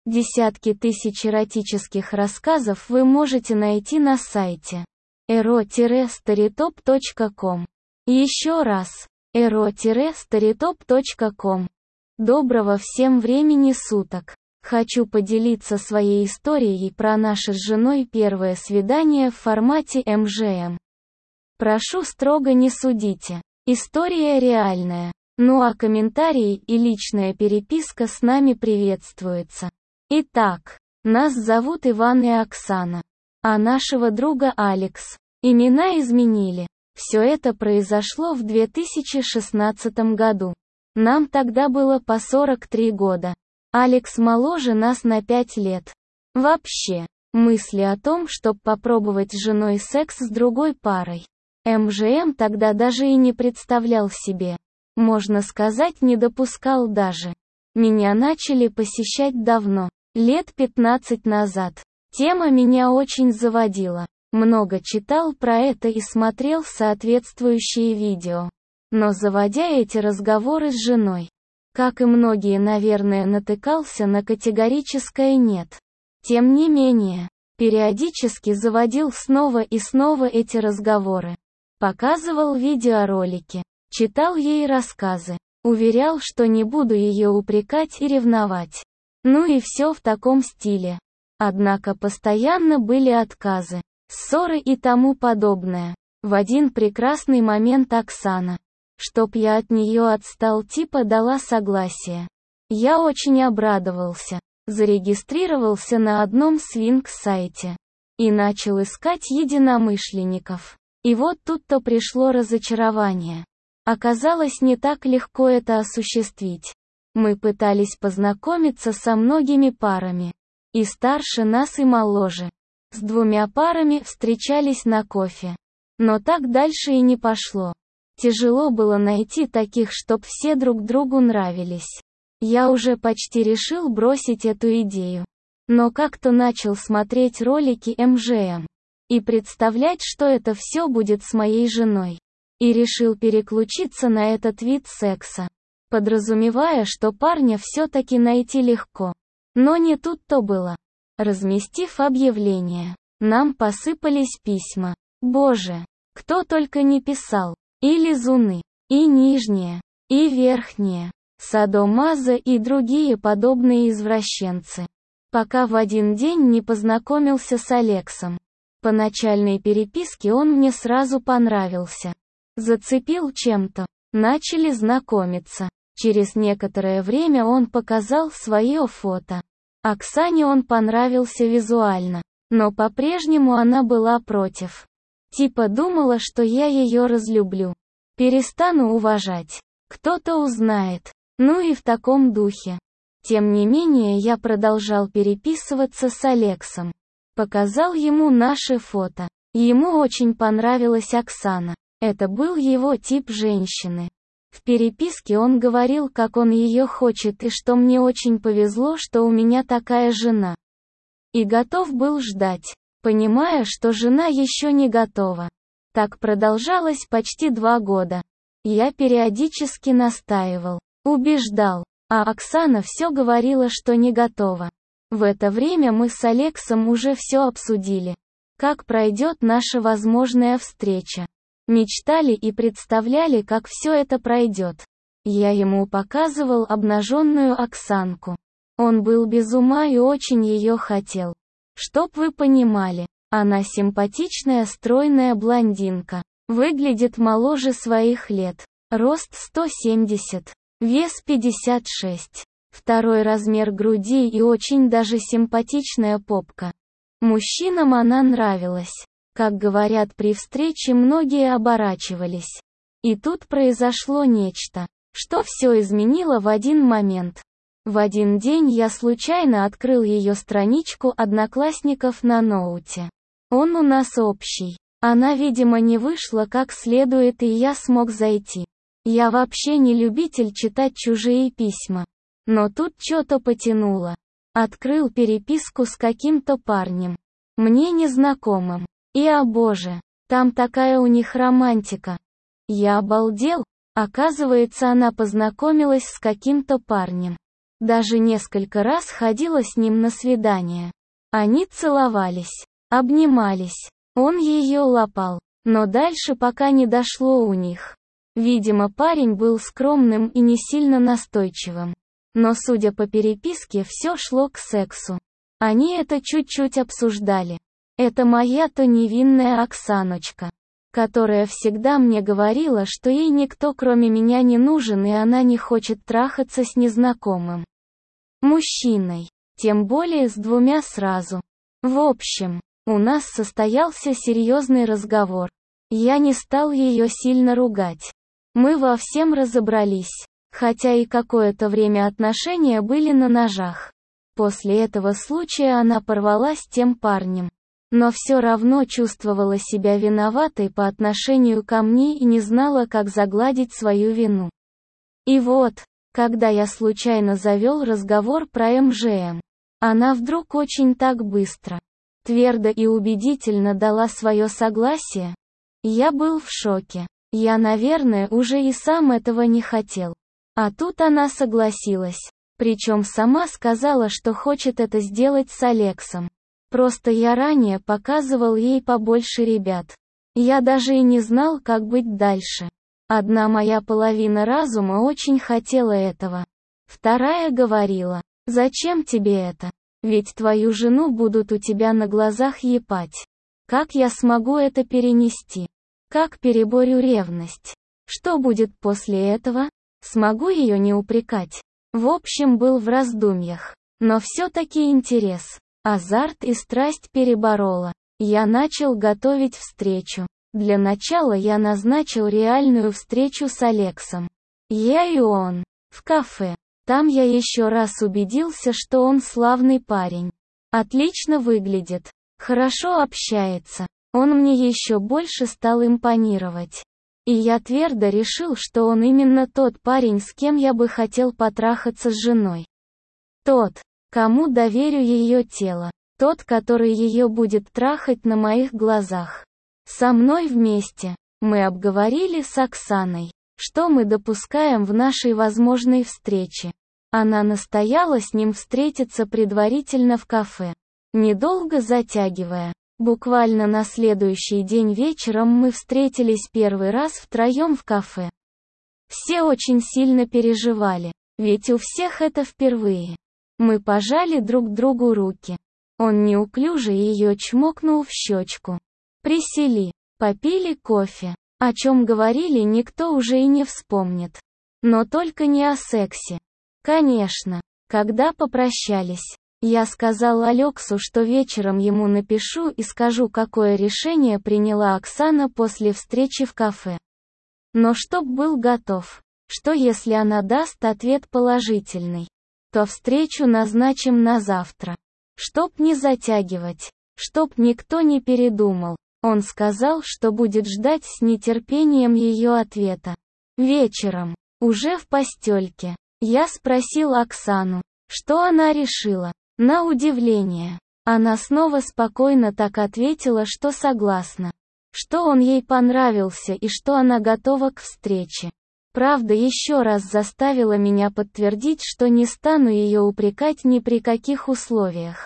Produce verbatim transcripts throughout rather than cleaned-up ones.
Десятки тысяч эротических рассказов вы можете найти на сайте эро старитоп точка ком. Еще раз, эро старитоп точка ком. Доброго всем времени суток. Хочу поделиться своей историей про наше с женой первое свидание в формате эм жэ эм. Прошу строго не судите. История реальная. Ну а комментарии и личная переписка с нами приветствуются. Итак, нас зовут Иван и Оксана, а нашего друга Алекс. Имена изменили. Все это произошло в две тысячи шестнадцатом году. Нам тогда было по сорок три года. Алекс моложе нас на пять лет. Вообще, мысли о том, чтобы попробовать с женой секс с другой парой, эм жэ эм тогда даже и не представлял себе. Можно сказать, не допускал даже. Меня начали посещать давно, лет пятнадцать назад. Тема меня очень заводила. Много читал про это и смотрел соответствующие видео. Но заводя эти разговоры с женой, как и многие, наверное, натыкался на категорическое «нет». Тем не менее, периодически заводил снова и снова эти разговоры. Показывал видеоролики, читал ей рассказы, уверял, что не буду ее упрекать и ревновать. Ну и все в таком стиле. Однако постоянно были отказы, ссоры и тому подобное. В один прекрасный момент Оксана, чтоб я от нее отстал, типа дала согласие. Я очень обрадовался, зарегистрировался на одном свингс-сайте и начал искать единомышленников. И вот тут-то пришло разочарование. Оказалось, не так легко это осуществить. Мы пытались познакомиться со многими парами. И старше нас, и моложе. С двумя парами встречались на кофе. Но так дальше и не пошло. Тяжело было найти таких, чтоб все друг другу нравились. Я уже почти решил бросить эту идею. Но как-то начал смотреть ролики эм жэ эм. И представлять, что это все будет с моей женой. И решил переключиться на этот вид секса, подразумевая, что парня все-таки найти легко. Но не тут-то было. Разместив объявление, нам посыпались письма. Боже, кто только не писал. И лизуны, и нижние, и верхние, садомазо и другие подобные извращенцы. Пока в один день не познакомился с Алексом. По начальной переписке он мне сразу понравился. Зацепил чем-то. Начали знакомиться. Через некоторое время он показал свое фото. Оксане он понравился визуально, но по-прежнему она была против. Типа думала, что я ее разлюблю. Перестану уважать. Кто-то узнает. Ну и в таком духе. Тем не менее, я продолжал переписываться с Алексом. Показал ему наши фото. Ему очень понравилась Оксана. Это был его тип женщины. В переписке он говорил, как он ее хочет и что мне очень повезло, что у меня такая жена. И готов был ждать, понимая, что жена еще не готова. Так продолжалось почти два года. Я периодически настаивал, убеждал, а Оксана все говорила, что не готова. В это время мы с Алексом уже все обсудили. Как пройдет наша возможная встреча. Мечтали и представляли, как все это пройдет. Я ему показывал обнаженную Оксанку. Он был без ума и очень ее хотел. Чтоб вы понимали, она симпатичная стройная блондинка. Выглядит моложе своих лет. Рост сто семьдесят. Вес пятьдесят шесть. Второй размер груди и очень даже симпатичная попка. Мужчинам она нравилась. Как говорят при встрече, многие оборачивались. И тут произошло нечто, что все изменило в один момент. В один день я случайно открыл ее страничку одноклассников на ноуте. Он у нас общий. Она, видимо, не вышла как следует, и я смог зайти. Я вообще не любитель читать чужие письма. Но тут что-то потянуло. Открыл переписку с каким-то парнем. Мне незнакомым. И, о боже, там такая у них романтика. Я обалдел. Оказывается, она познакомилась с каким-то парнем. Даже несколько раз ходила с ним на свидания. Они целовались, обнимались. Он ее лапал. Но дальше пока не дошло у них. Видимо, парень был скромным и не сильно настойчивым. Но судя по переписке, все шло к сексу. Они это чуть-чуть обсуждали. Это моя-то невинная Оксаночка, которая всегда мне говорила, что ей никто кроме меня не нужен и она не хочет трахаться с незнакомым мужчиной. Тем более с двумя сразу. В общем, у нас состоялся серьезный разговор. Я не стал ее сильно ругать. Мы во всем разобрались. Хотя и какое-то время отношения были на ножах. После этого случая она порвала с тем парнем. Но все равно чувствовала себя виноватой по отношению ко мне и не знала, как загладить свою вину. И вот, когда я случайно завел разговор про эм жэ эм, она вдруг очень так быстро, твердо и убедительно дала свое согласие. Я был в шоке. Я, наверное, уже и сам этого не хотел. А тут она согласилась. Причем сама сказала, что хочет это сделать с Алексом. Просто я ранее показывал ей побольше ребят. Я даже и не знал, как быть дальше. Одна моя половина разума очень хотела этого. Вторая говорила: «Зачем тебе это? Ведь твою жену будут у тебя на глазах епать. Как я смогу это перенести? Как переборю ревность? Что будет после этого? Смогу ее не упрекать?» В общем, был в раздумьях. Но все-таки интерес, азарт и страсть переборола. Я начал готовить встречу. Для начала я назначил реальную встречу с Алексом. Я и он. В кафе. Там я еще раз убедился, что он славный парень. Отлично выглядит. Хорошо общается. Он мне еще больше стал импонировать. И я твердо решил, что он именно тот парень, с кем я бы хотел потрахаться с женой. Тот, кому доверю ее тело. Тот, который ее будет трахать на моих глазах. Со мной вместе. Мы обговорили с Оксаной, что мы допускаем в нашей возможной встрече. Она настояла с ним встретиться предварительно в кафе. Недолго затягивая. Буквально на следующий день вечером мы встретились первый раз втроем в кафе. Все очень сильно переживали, ведь у всех это впервые. Мы пожали друг другу руки. Он неуклюже ее чмокнул в щечку. Присели, попили кофе. О чем говорили, никто уже и не вспомнит. Но только не о сексе. Конечно, когда попрощались, я сказал Алексу, что вечером ему напишу и скажу, какое решение приняла Оксана после встречи в кафе. Но чтоб был готов, что если она даст ответ положительный, то встречу назначим на завтра. Чтоб не затягивать, чтоб никто не передумал, он сказал, что будет ждать с нетерпением ее ответа. Вечером, уже в постельке, я спросил Оксану, что она решила. На удивление, она снова спокойно так ответила, что согласна, что он ей понравился и что она готова к встрече. Правда, еще раз заставила меня подтвердить, что не стану ее упрекать ни при каких условиях,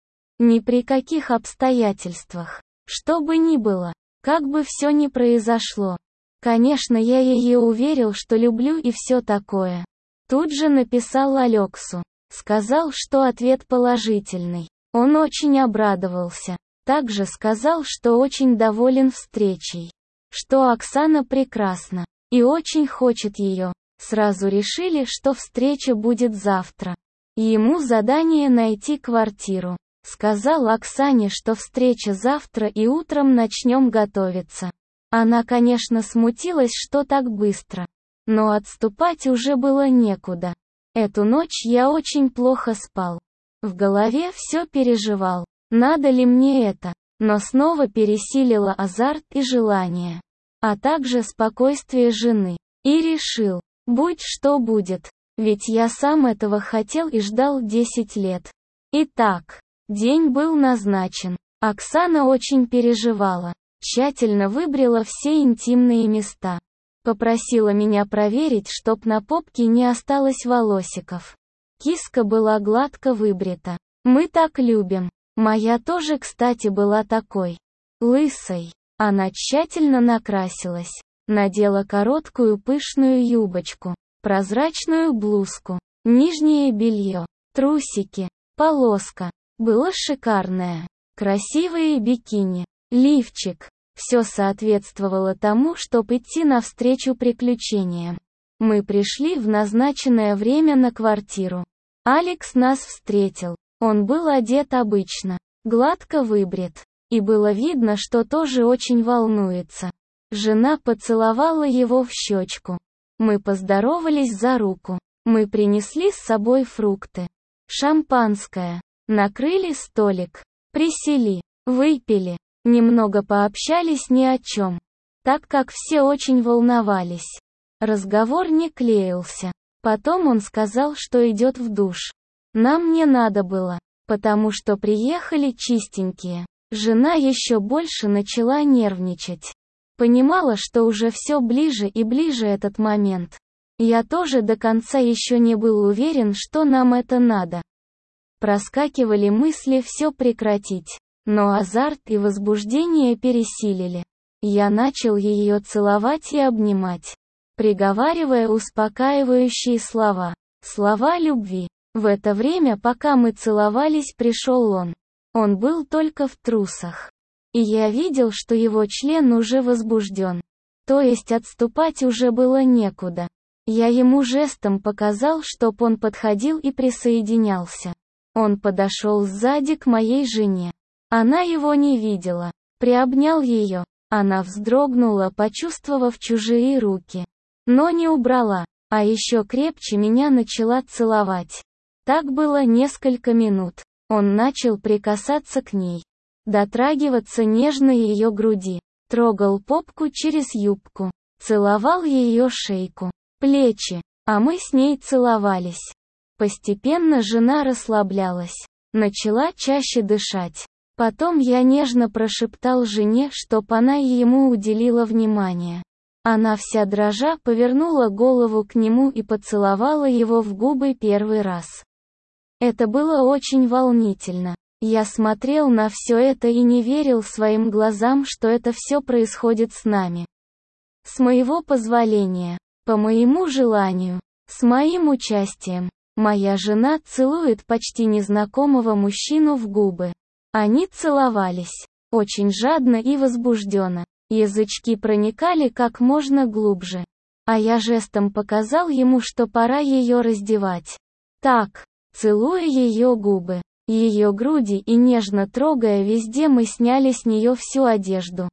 ни при каких обстоятельствах, что бы ни было, как бы все ни произошло. Конечно, я ее уверил, что люблю и все такое. Тут же написал Алексу. Сказал, что ответ положительный. Он очень обрадовался. Также сказал, что очень доволен встречей. Что Оксана прекрасна. И очень хочет ее. Сразу решили, что встреча будет завтра. Ему задание найти квартиру. Сказал Оксане, что встреча завтра и утром начнем готовиться. Она, конечно, смутилась, что так быстро. Но отступать уже было некуда. Эту ночь я очень плохо спал. В голове все переживал. Надо ли мне это? Но снова пересилило азарт и желание. А также спокойствие жены. И решил, будь что будет. Ведь я сам этого хотел и ждал десять лет. Итак, день был назначен. Оксана очень переживала. Тщательно выбрила все интимные места. Попросила меня проверить, чтоб на попке не осталось волосиков. Киска была гладко выбрита. Мы так любим. Моя тоже, кстати, была такой. Лысой. Она тщательно накрасилась. Надела короткую пышную юбочку, прозрачную блузку, нижнее белье, трусики, полоска. Было шикарное. Красивые бикини, лифчик. Все соответствовало тому, чтобы идти навстречу приключениям. Мы пришли в назначенное время на квартиру. Алекс нас встретил. Он был одет обычно, гладко выбрит. И было видно, что тоже очень волнуется. Жена поцеловала его в щечку. Мы поздоровались за руку. Мы принесли с собой фрукты. Шампанское. Накрыли столик. Присели. Выпили. Немного пообщались ни о чем. Так как все очень волновались. Разговор не клеился. Потом он сказал, что идет в душ. Нам не надо было, потому что приехали чистенькие. Жена еще больше начала нервничать. Понимала, что уже все ближе и ближе этот момент. Я тоже до конца еще не был уверен, что нам это надо. Проскакивали мысли все прекратить. Но азарт и возбуждение пересилили. Я начал ее целовать и обнимать, приговаривая успокаивающие слова. Слова любви. В это время, пока мы целовались, пришел он. Он был только в трусах. И я видел, что его член уже возбужден. То есть отступать уже было некуда. Я ему жестом показал, чтоб он подходил и присоединялся. Он подошел сзади к моей жене. Она его не видела. Приобнял ее. Она вздрогнула, почувствовав чужие руки. Но не убрала, а еще крепче меня начала целовать. Так было несколько минут. Он начал прикасаться к ней. Дотрагиваться нежно ее груди. Трогал попку через юбку. Целовал ее шейку, плечи. А мы с ней целовались. Постепенно жена расслаблялась. Начала чаще дышать. Потом я нежно прошептал жене, чтоб она и ему уделила внимание. Она вся дрожа повернула голову к нему и поцеловала его в губы первый раз. Это было очень волнительно. Я смотрел на все это и не верил своим глазам, что это все происходит с нами. С моего позволения, по моему желанию, с моим участием. Моя жена целует почти незнакомого мужчину в губы. Они целовались. Очень жадно и возбужденно. Язычки проникали как можно глубже. А я жестом показал ему, что пора ее раздевать. Так, целуя ее губы, ее груди и нежно трогая везде, мы сняли с нее всю одежду.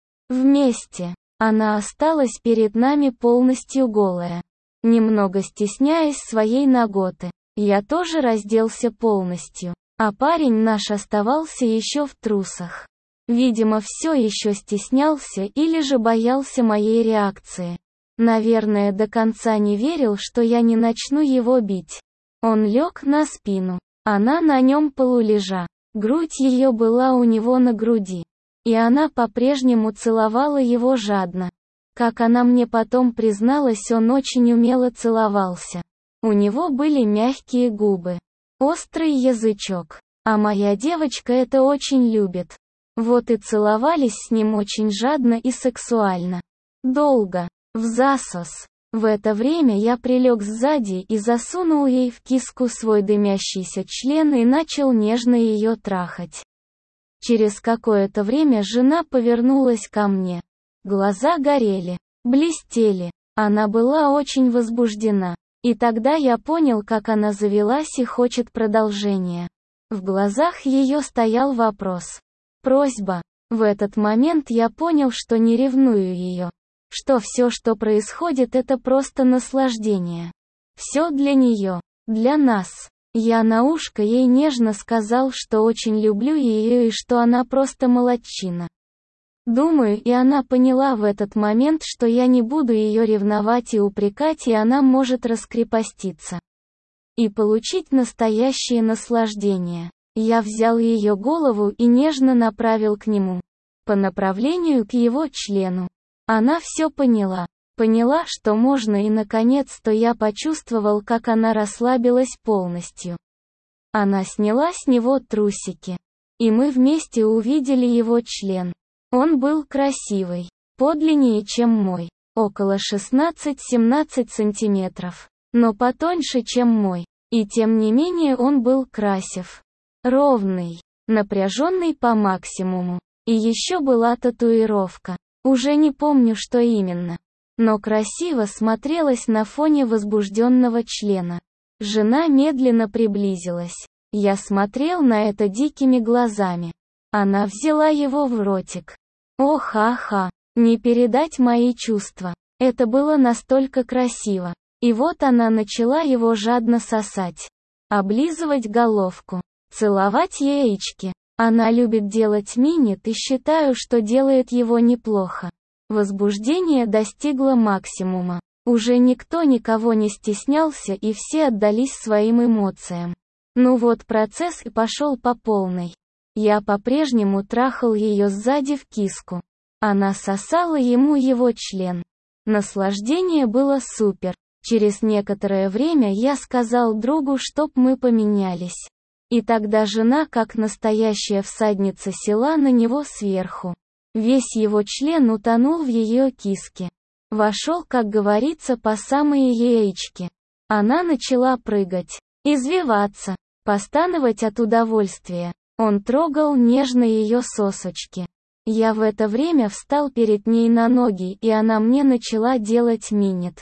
Вместе. Она осталась перед нами полностью голая. Немного стесняясь своей наготы, я тоже разделся полностью. А парень наш оставался еще в трусах. Видимо, все еще стеснялся или же боялся моей реакции. Наверное, до конца не верил, что я не начну его бить. Он лег на спину. Она на нем полулежа. Грудь ее была у него на груди. И она по-прежнему целовала его жадно. Как она мне потом призналась, он очень умело целовался. У него были мягкие губы. Острый язычок. А моя девочка это очень любит. Вот и целовались с ним очень жадно и сексуально. Долго. В засос. В это время я прилег сзади и засунул ей в киску свой дымящийся член и начал нежно ее трахать. Через какое-то время жена повернулась ко мне. Глаза горели, блестели. Она была очень возбуждена. И тогда я понял, как она завелась и хочет продолжения. В глазах ее стоял вопрос. Просьба. В этот момент я понял, что не ревную ее. Что все, что происходит, это просто наслаждение. Все для нее. Для нас. Я на ушко ей нежно сказал, что очень люблю ее и что она просто молодчина. Думаю, и она поняла в этот момент, что я не буду ее ревновать и упрекать, и она может раскрепоститься. И получить настоящее наслаждение. Я взял ее голову и нежно направил к нему. По направлению к его члену. Она все поняла. Поняла, что можно, и наконец-то я почувствовал, как она расслабилась полностью. Она сняла с него трусики. И мы вместе увидели его член. Он был красивый, подлиннее, чем мой, около шестнадцать-семнадцать сантиметров, но потоньше, чем мой. И тем не менее он был красив. Ровный, напряженный по максимуму. И еще была татуировка. Уже не помню, что именно. Но красиво смотрелась на фоне возбужденного члена. Жена медленно приблизилась. Я смотрел на это дикими глазами. Она взяла его в ротик. Ох, аха, не передать мои чувства. Это было настолько красиво. И вот она начала его жадно сосать. Облизывать головку. Целовать яички. Она любит делать минет, и считаю, что делает его неплохо. Возбуждение достигло максимума. Уже никто никого не стеснялся, и все отдались своим эмоциям. Ну вот процесс и пошел по полной. Я по-прежнему трахал ее сзади в киску. Она сосала ему его член. Наслаждение было супер. Через некоторое время я сказал другу, чтоб мы поменялись. И тогда жена, как настоящая всадница, села на него сверху. Весь его член утонул в ее киске. Вошел, как говорится, по самые яички. Она начала прыгать, извиваться, постановать от удовольствия. Он трогал нежно ее сосочки. Я в это время встал перед ней на ноги, и она мне начала делать минет.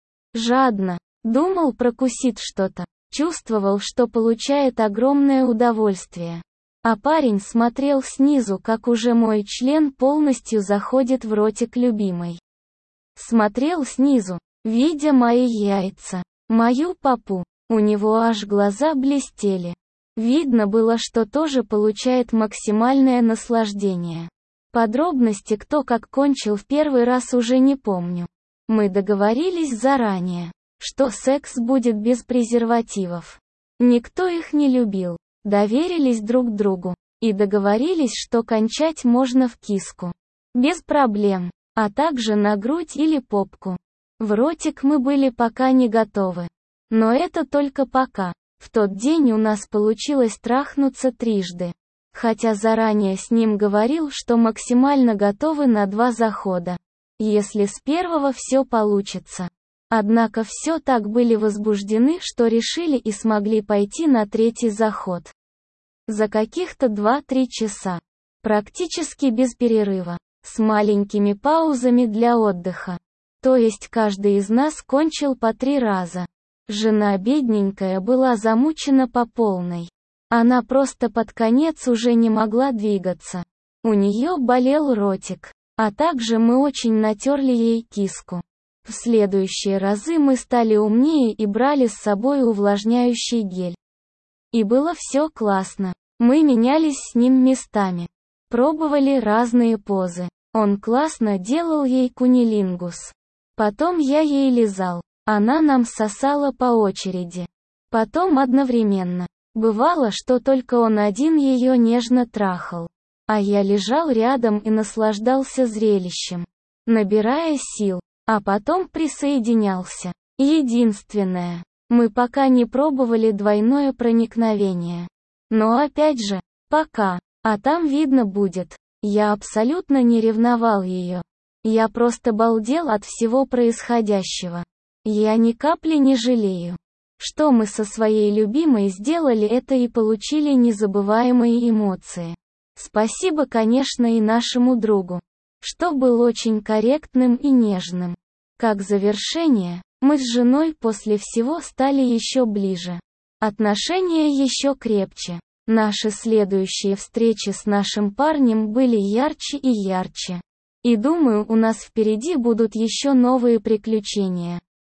Жадно. Думал, прокусит что-то. Чувствовал, что получает огромное удовольствие. А парень смотрел снизу, как уже мой член полностью заходит в ротик любимой. Смотрел снизу, видя мои яйца, мою попу. У него аж глаза блестели. Видно было, что тоже получает максимальное наслаждение. Подробности, кто как кончил в первый раз, уже не помню. Мы договорились заранее, что секс будет без презервативов. Никто их не любил. Доверились друг другу. И договорились, что кончать можно в киску. Без проблем. А также на грудь или попку. В ротик мы были пока не готовы. Но это только пока. В тот день у нас получилось трахнуться трижды. Хотя заранее с ним говорил, что максимально готовы на два захода. Если с первого все получится. Однако все так были возбуждены, что решили и смогли пойти на третий заход. За каких-то два-три часа. Практически без перерыва. С маленькими паузами для отдыха. То есть каждый из нас кончил по три раза. Жена бедненькая была замучена по полной. Она просто под конец уже не могла двигаться. У нее болел ротик. А также мы очень натерли ей киску. В следующие разы мы стали умнее и брали с собой увлажняющий гель. И было все классно. Мы менялись с ним местами. Пробовали разные позы. Он классно делал ей кунилингус. Потом я ей лизал. Она нам сосала по очереди. Потом одновременно. Бывало, что только он один ее нежно трахал. А я лежал рядом и наслаждался зрелищем. Набирая сил. А потом присоединялся. Единственное. Мы пока не пробовали двойное проникновение. Но опять же, пока. А там видно будет. Я абсолютно не ревновал ее. Я просто балдел от всего происходящего. Я ни капли не жалею, что мы со своей любимой сделали это и получили незабываемые эмоции. Спасибо, конечно, и нашему другу, что был очень корректным и нежным. Как завершение, мы с женой после всего стали еще ближе. Отношения еще крепче. Наши следующие встречи с нашим парнем были ярче и ярче. И думаю, у нас впереди будут еще новые приключения.